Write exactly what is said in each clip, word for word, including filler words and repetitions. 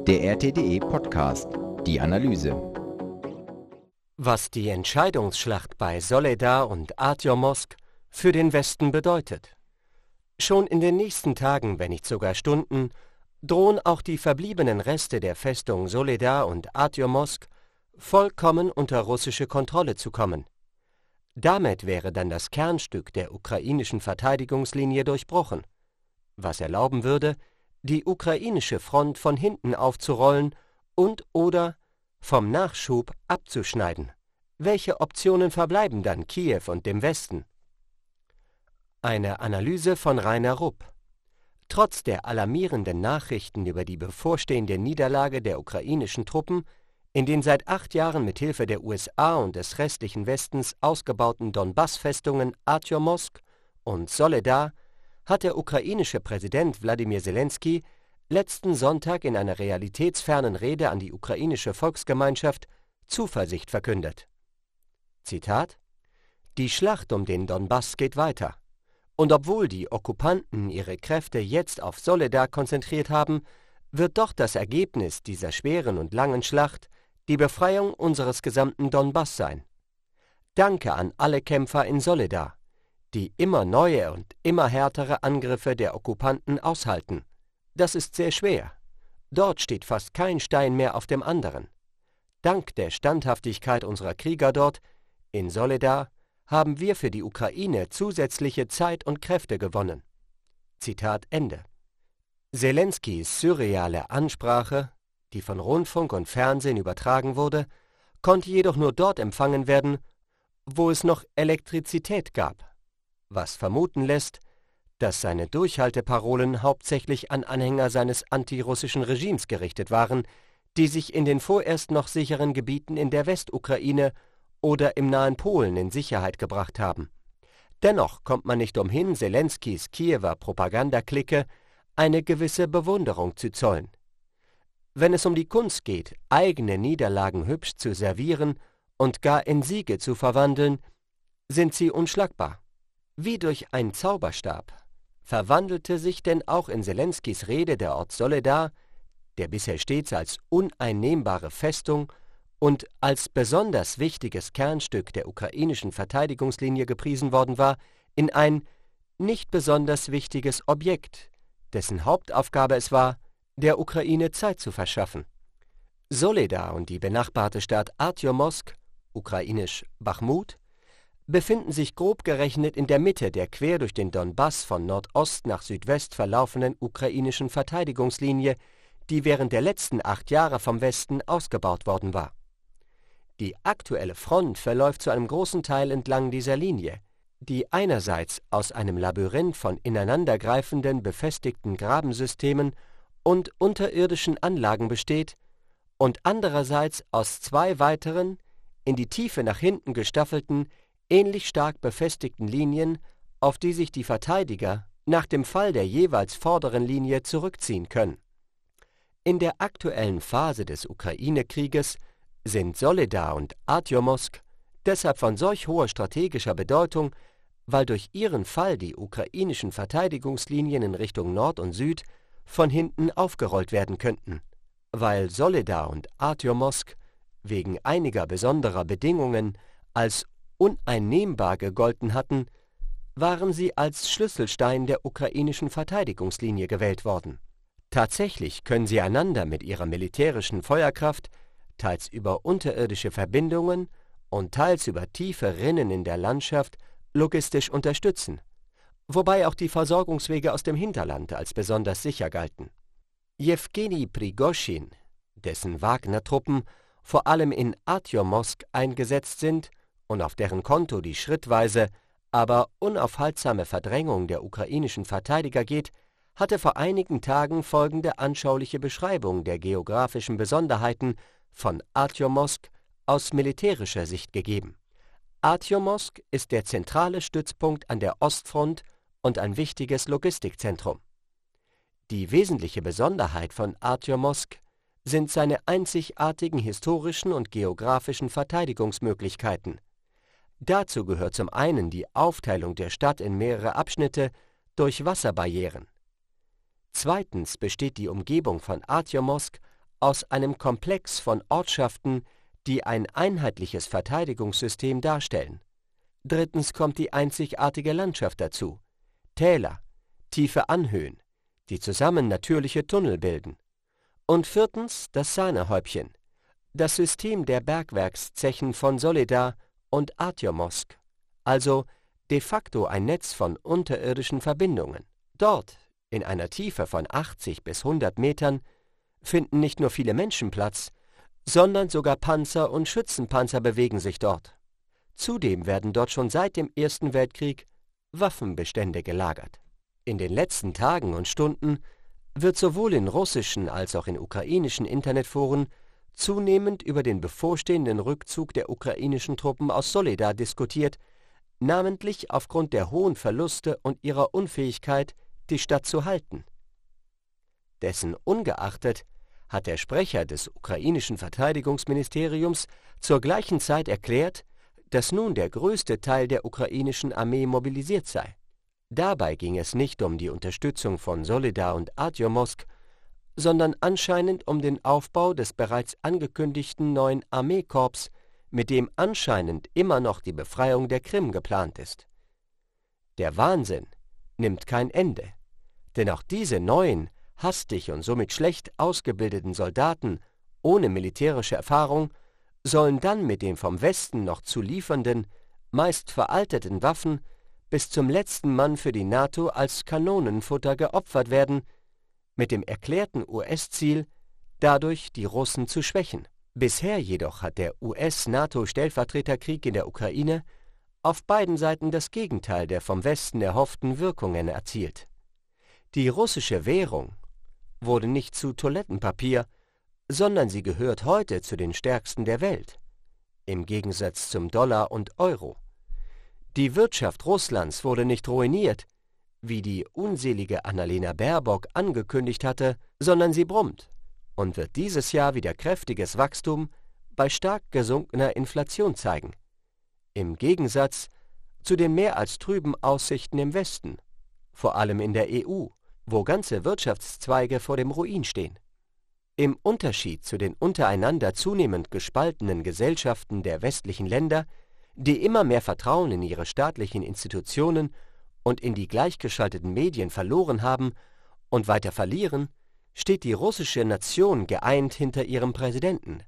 Der R T D E Podcast, die Analyse. Was die Entscheidungsschlacht bei Soledar und Artyomovsk für den Westen bedeutet. Schon in den nächsten Tagen, wenn nicht sogar Stunden, drohen auch die verbliebenen Reste der Festung Soledar und Artyomovsk vollkommen unter russische Kontrolle zu kommen. Damit wäre dann das Kernstück der ukrainischen Verteidigungslinie durchbrochen, was erlauben würde, die ukrainische Front von hinten aufzurollen und oder vom Nachschub abzuschneiden. Welche Optionen verbleiben dann Kiew und dem Westen? Eine Analyse von Rainer Rupp. Trotz der alarmierenden Nachrichten über die bevorstehende Niederlage der ukrainischen Truppen in den seit acht Jahren mit Hilfe der U S A und des restlichen Westens ausgebauten Donbass-Festungen Artyomovsk und Soledar hat der ukrainische Präsident Wladimir Selenskyj letzten Sonntag in einer realitätsfernen Rede an die ukrainische Volksgemeinschaft Zuversicht verkündet. Zitat: Die Schlacht um den Donbass geht weiter. Und obwohl die Okkupanten ihre Kräfte jetzt auf Soledar konzentriert haben, wird doch das Ergebnis dieser schweren und langen Schlacht die Befreiung unseres gesamten Donbass sein. Danke an alle Kämpfer in Soledar, die immer neue und immer härtere Angriffe der Okkupanten aushalten. Das ist sehr schwer. Dort steht fast kein Stein mehr auf dem anderen. Dank der Standhaftigkeit unserer Krieger dort, in Soledar, haben wir für die Ukraine zusätzliche Zeit und Kräfte gewonnen. Zitat Ende. Selenskys surreale Ansprache, die von Rundfunk und Fernsehen übertragen wurde, konnte jedoch nur dort empfangen werden, wo es noch Elektrizität gab, was vermuten lässt, dass seine Durchhalteparolen hauptsächlich an Anhänger seines antirussischen Regimes gerichtet waren, die sich in den vorerst noch sicheren Gebieten in der Westukraine oder im nahen Polen in Sicherheit gebracht haben. Dennoch kommt man nicht umhin, Selenskys Kiewer Propagandaklicke eine gewisse Bewunderung zu zollen. Wenn es um die Kunst geht, eigene Niederlagen hübsch zu servieren und gar in Siege zu verwandeln, sind sie unschlagbar. Wie durch einen Zauberstab verwandelte sich denn auch in Selenskys Rede der Ort Soledar, der bisher stets als uneinnehmbare Festung und als besonders wichtiges Kernstück der ukrainischen Verteidigungslinie gepriesen worden war, in ein nicht besonders wichtiges Objekt, dessen Hauptaufgabe es war, der Ukraine Zeit zu verschaffen. Soledar und die benachbarte Stadt Artyomovsk, ukrainisch Bachmut, befinden sich grob gerechnet in der Mitte der quer durch den Donbass von Nordost nach Südwest verlaufenden ukrainischen Verteidigungslinie, die während der letzten acht Jahre vom Westen ausgebaut worden war. Die aktuelle Front verläuft zu einem großen Teil entlang dieser Linie, die einerseits aus einem Labyrinth von ineinandergreifenden befestigten Grabensystemen und unterirdischen Anlagen besteht und andererseits aus zwei weiteren, in die Tiefe nach hinten gestaffelten, ähnlich stark befestigten Linien, auf die sich die Verteidiger nach dem Fall der jeweils vorderen Linie zurückziehen können. In der aktuellen Phase des Ukraine-Krieges sind Soledar und Artyomovsk deshalb von solch hoher strategischer Bedeutung, weil durch ihren Fall die ukrainischen Verteidigungslinien in Richtung Nord und Süd von hinten aufgerollt werden könnten. Weil Soledar und Artyomovsk wegen einiger besonderer Bedingungen als uneinnehmbar gegolten hatten, waren sie als Schlüsselstein der ukrainischen Verteidigungslinie gewählt worden. Tatsächlich können sie einander mit ihrer militärischen Feuerkraft, teils über unterirdische Verbindungen und teils über tiefe Rinnen in der Landschaft, logistisch unterstützen, wobei auch die Versorgungswege aus dem Hinterland als besonders sicher galten. Jewgeni Prigoschin, dessen Wagner-Truppen vor allem in Artyomovsk eingesetzt sind und auf deren Konto die schrittweise, aber unaufhaltsame Verdrängung der ukrainischen Verteidiger geht, hatte vor einigen Tagen folgende anschauliche Beschreibung der geografischen Besonderheiten von Artyomovsk aus militärischer Sicht gegeben. Artyomovsk ist der zentrale Stützpunkt an der Ostfront und ein wichtiges Logistikzentrum. Die wesentliche Besonderheit von Artyomovsk sind seine einzigartigen historischen und geografischen Verteidigungsmöglichkeiten. Dazu gehört zum einen die Aufteilung der Stadt in mehrere Abschnitte durch Wasserbarrieren. Zweitens besteht die Umgebung von Artyomovsk aus einem Komplex von Ortschaften, die ein einheitliches Verteidigungssystem darstellen. Drittens kommt die einzigartige Landschaft dazu, Täler, tiefe Anhöhen, die zusammen natürliche Tunnel bilden. Und viertens das Sahnehäubchen, das System der Bergwerkszechen von Soledar und Artyomosk, also de facto ein Netz von unterirdischen Verbindungen. Dort, in einer Tiefe von achtzig bis hundert Metern, finden nicht nur viele Menschen Platz, sondern sogar Panzer und Schützenpanzer bewegen sich dort. Zudem werden dort schon seit dem Ersten Weltkrieg Waffenbestände gelagert. In den letzten Tagen und Stunden wird sowohl in russischen als auch in ukrainischen Internetforen zunehmend über den bevorstehenden Rückzug der ukrainischen Truppen aus Soledar diskutiert, namentlich aufgrund der hohen Verluste und ihrer Unfähigkeit, die Stadt zu halten. Dessen ungeachtet hat der Sprecher des ukrainischen Verteidigungsministeriums zur gleichen Zeit erklärt, dass nun der größte Teil der ukrainischen Armee mobilisiert sei. Dabei ging es nicht um die Unterstützung von Soledar und Artyomosk, sondern anscheinend um den Aufbau des bereits angekündigten neuen Armeekorps, mit dem anscheinend immer noch die Befreiung der Krim geplant ist. Der Wahnsinn nimmt kein Ende, denn auch diese neuen, hastig und somit schlecht ausgebildeten Soldaten ohne militärische Erfahrung sollen dann mit den vom Westen noch zu liefernden, meist veralteten Waffen bis zum letzten Mann für die NATO als Kanonenfutter geopfert werden, mit dem erklärten U S-Ziel, dadurch die Russen zu schwächen. Bisher jedoch hat der U S-NATO-Stellvertreterkrieg in der Ukraine auf beiden Seiten das Gegenteil der vom Westen erhofften Wirkungen erzielt. Die russische Währung wurde nicht zu Toilettenpapier, sondern sie gehört heute zu den stärksten der Welt, im Gegensatz zum Dollar und Euro. Die Wirtschaft Russlands wurde nicht ruiniert, wie die unselige Annalena Baerbock angekündigt hatte, sondern sie brummt und wird dieses Jahr wieder kräftiges Wachstum bei stark gesunkener Inflation zeigen, im Gegensatz zu den mehr als trüben Aussichten im Westen, vor allem in der E U, wo ganze Wirtschaftszweige vor dem Ruin stehen. Im Unterschied zu den untereinander zunehmend gespaltenen Gesellschaften der westlichen Länder, die immer mehr Vertrauen in ihre staatlichen Institutionen und in die gleichgeschalteten Medien verloren haben und weiter verlieren, steht die russische Nation geeint hinter ihrem Präsidenten.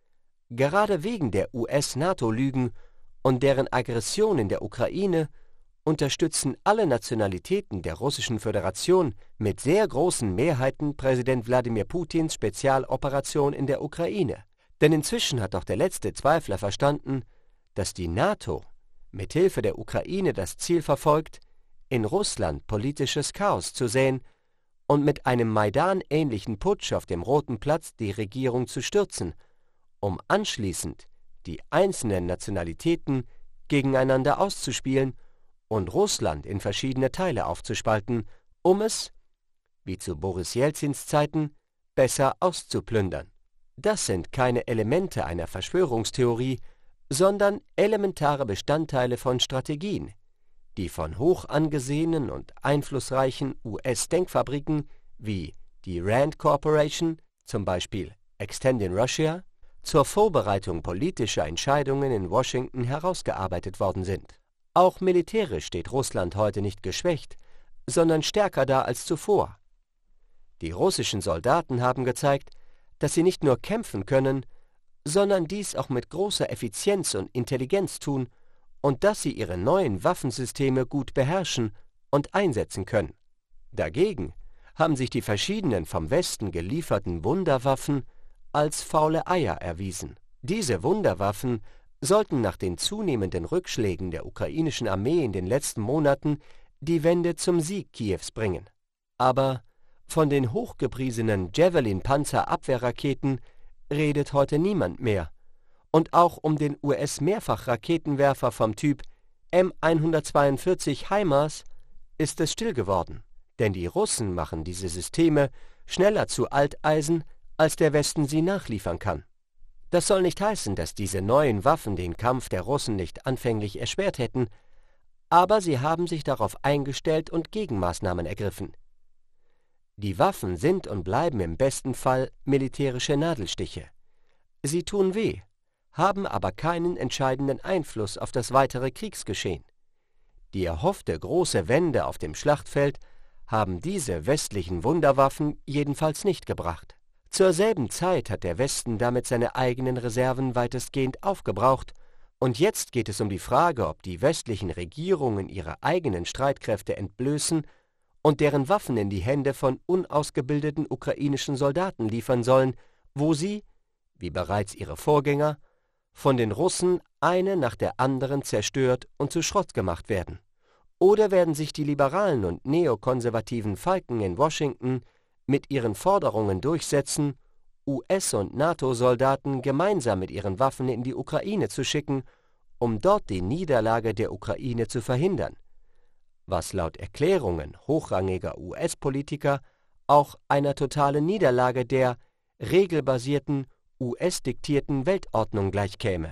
Gerade wegen der U S-NATO-Lügen und deren Aggression in der Ukraine unterstützen alle Nationalitäten der Russischen Föderation mit sehr großen Mehrheiten Präsident Wladimir Putins Spezialoperation in der Ukraine. Denn inzwischen hat auch der letzte Zweifler verstanden, dass die NATO mithilfe der Ukraine das Ziel verfolgt, in Russland politisches Chaos zu säen und mit einem Maidan-ähnlichen Putsch auf dem Roten Platz die Regierung zu stürzen, um anschließend die einzelnen Nationalitäten gegeneinander auszuspielen und Russland in verschiedene Teile aufzuspalten, um es, wie zu Boris Jelzins Zeiten, besser auszuplündern. Das sind keine Elemente einer Verschwörungstheorie, sondern elementare Bestandteile von Strategien, die von hoch angesehenen und einflussreichen U S-Denkfabriken wie die Rand Corporation, zum Beispiel Extending Russia, zur Vorbereitung politischer Entscheidungen in Washington herausgearbeitet worden sind. Auch militärisch steht Russland heute nicht geschwächt, sondern stärker da als zuvor. Die russischen Soldaten haben gezeigt, dass sie nicht nur kämpfen können, sondern dies auch mit großer Effizienz und Intelligenz tun und dass sie ihre neuen Waffensysteme gut beherrschen und einsetzen können. Dagegen haben sich die verschiedenen vom Westen gelieferten Wunderwaffen als faule Eier erwiesen. Diese Wunderwaffen sollten nach den zunehmenden Rückschlägen der ukrainischen Armee in den letzten Monaten die Wende zum Sieg Kiews bringen. Aber von den hochgepriesenen Javelin-Panzerabwehrraketen redet heute niemand mehr. Und auch um den U S-Mehrfachraketenwerfer vom Typ M hundertzweiundvierzig HIMARS ist es still geworden. Denn die Russen machen diese Systeme schneller zu Alteisen, als der Westen sie nachliefern kann. Das soll nicht heißen, dass diese neuen Waffen den Kampf der Russen nicht anfänglich erschwert hätten, aber sie haben sich darauf eingestellt und Gegenmaßnahmen ergriffen. Die Waffen sind und bleiben im besten Fall militärische Nadelstiche. Sie tun weh, haben aber keinen entscheidenden Einfluss auf das weitere Kriegsgeschehen. Die erhoffte große Wende auf dem Schlachtfeld haben diese westlichen Wunderwaffen jedenfalls nicht gebracht. Zur selben Zeit hat der Westen damit seine eigenen Reserven weitestgehend aufgebraucht, und jetzt geht es um die Frage, ob die westlichen Regierungen ihre eigenen Streitkräfte entblößen und deren Waffen in die Hände von unausgebildeten ukrainischen Soldaten liefern sollen, wo sie, wie bereits ihre Vorgänger, von den Russen eine nach der anderen zerstört und zu Schrott gemacht werden. Oder werden sich die liberalen und neokonservativen Falken in Washington mit ihren Forderungen durchsetzen, U S- und NATO-Soldaten gemeinsam mit ihren Waffen in die Ukraine zu schicken, um dort die Niederlage der Ukraine zu verhindern, was laut Erklärungen hochrangiger U S-Politiker auch einer totalen Niederlage der regelbasierten, U S-diktierten Weltordnung gleichkäme.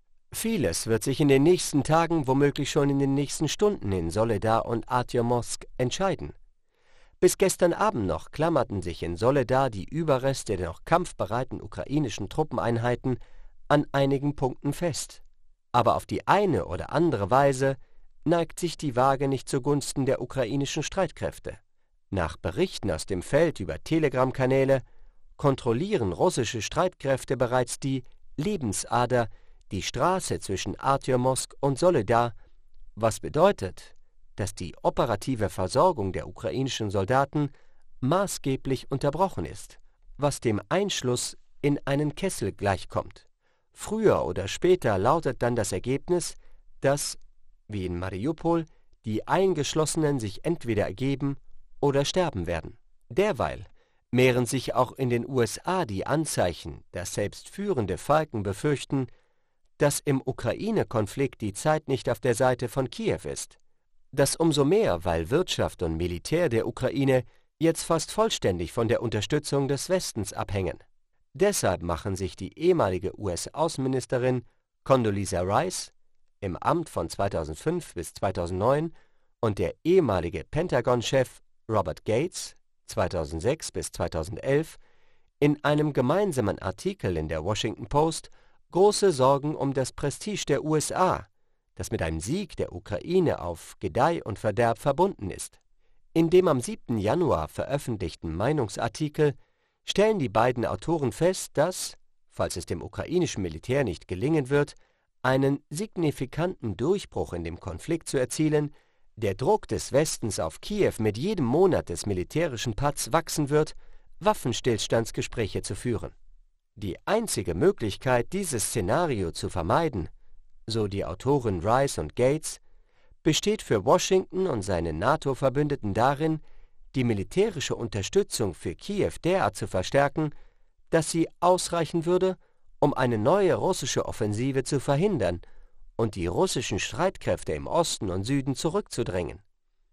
Vieles wird sich in den nächsten Tagen, womöglich schon in den nächsten Stunden in Soledar und Artjomosk entscheiden. Bis gestern Abend noch klammerten sich in Soledar die Überreste der noch kampfbereiten ukrainischen Truppeneinheiten an einigen Punkten fest. Aber auf die eine oder andere Weise neigt sich die Waage nicht zugunsten der ukrainischen Streitkräfte. Nach Berichten aus dem Feld über Telegram-Kanäle kontrollieren russische Streitkräfte bereits die Lebensader, die Straße zwischen Artjomosk und Soledar, was bedeutet, dass die operative Versorgung der ukrainischen Soldaten maßgeblich unterbrochen ist, was dem Einschluss in einen Kessel gleichkommt. Früher oder später lautet dann das Ergebnis, dass, wie in Mariupol, die Eingeschlossenen sich entweder ergeben oder sterben werden. Derweil mehren sich auch in den U S A die Anzeichen, dass selbst führende Falken befürchten, dass im Ukraine-Konflikt die Zeit nicht auf der Seite von Kiew ist. Das umso mehr, weil Wirtschaft und Militär der Ukraine jetzt fast vollständig von der Unterstützung des Westens abhängen. Deshalb machen sich die ehemalige U S-Außenministerin Condoleezza Rice im Amt von zweitausendfünf bis zweitausendneun und der ehemalige Pentagon-Chef Robert Gates zweitausendsechs bis zweitausendelf in einem gemeinsamen Artikel in der Washington Post große Sorgen um das Prestige der U S A, das mit einem Sieg der Ukraine auf Gedeih und Verderb verbunden ist. In dem am siebten Januar veröffentlichten Meinungsartikel stellen die beiden Autoren fest, dass, falls es dem ukrainischen Militär nicht gelingen wird, einen signifikanten Durchbruch in dem Konflikt zu erzielen, der Druck des Westens auf Kiew mit jedem Monat des militärischen Patts wachsen wird, Waffenstillstandsgespräche zu führen. Die einzige Möglichkeit, dieses Szenario zu vermeiden, so die Autoren Rice und Gates, besteht für Washington und seine NATO-Verbündeten darin, die militärische Unterstützung für Kiew derart zu verstärken, dass sie ausreichen würde, um eine neue russische Offensive zu verhindern und die russischen Streitkräfte im Osten und Süden zurückzudrängen.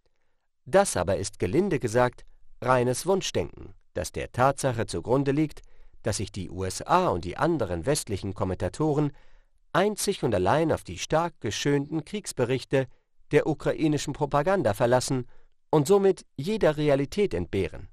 Das aber ist gelinde gesagt reines Wunschdenken, das der Tatsache zugrunde liegt, dass sich die U S A und die anderen westlichen Kommentatoren einzig und allein auf die stark geschönten Kriegsberichte der ukrainischen Propaganda verlassen und somit jeder Realität entbehren.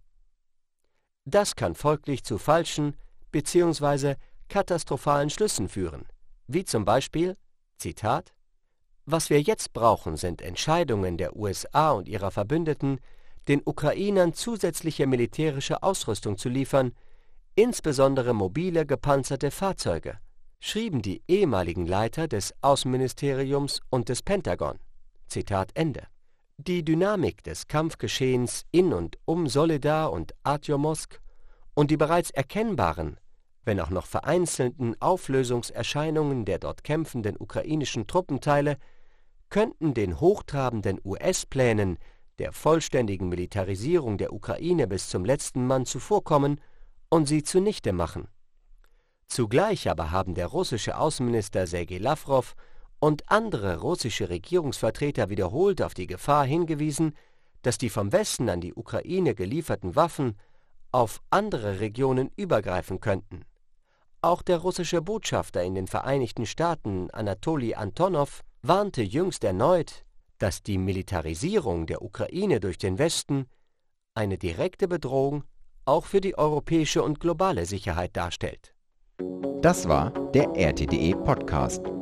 Das kann folglich zu falschen bzw. katastrophalen Schlüssen führen, wie zum Beispiel, Zitat, »Was wir jetzt brauchen, sind Entscheidungen der U S A und ihrer Verbündeten, den Ukrainern zusätzliche militärische Ausrüstung zu liefern, insbesondere mobile gepanzerte Fahrzeuge«, schrieben die ehemaligen Leiter des Außenministeriums und des Pentagon. Zitat Ende. Die Dynamik des Kampfgeschehens in und um Soledar und Artjomosk und die bereits erkennbaren, wenn auch noch vereinzelten Auflösungserscheinungen der dort kämpfenden ukrainischen Truppenteile könnten den hochtrabenden U S-Plänen der vollständigen Militarisierung der Ukraine bis zum letzten Mann zuvorkommen und sie zunichte machen. Zugleich aber haben der russische Außenminister Sergei Lawrow und andere russische Regierungsvertreter wiederholt auf die Gefahr hingewiesen, dass die vom Westen an die Ukraine gelieferten Waffen auf andere Regionen übergreifen könnten. Auch der russische Botschafter in den Vereinigten Staaten, Anatoli Antonov, warnte jüngst erneut, dass die Militarisierung der Ukraine durch den Westen eine direkte Bedrohung auch für die europäische und globale Sicherheit darstellt. Das war der R T D E Podcast.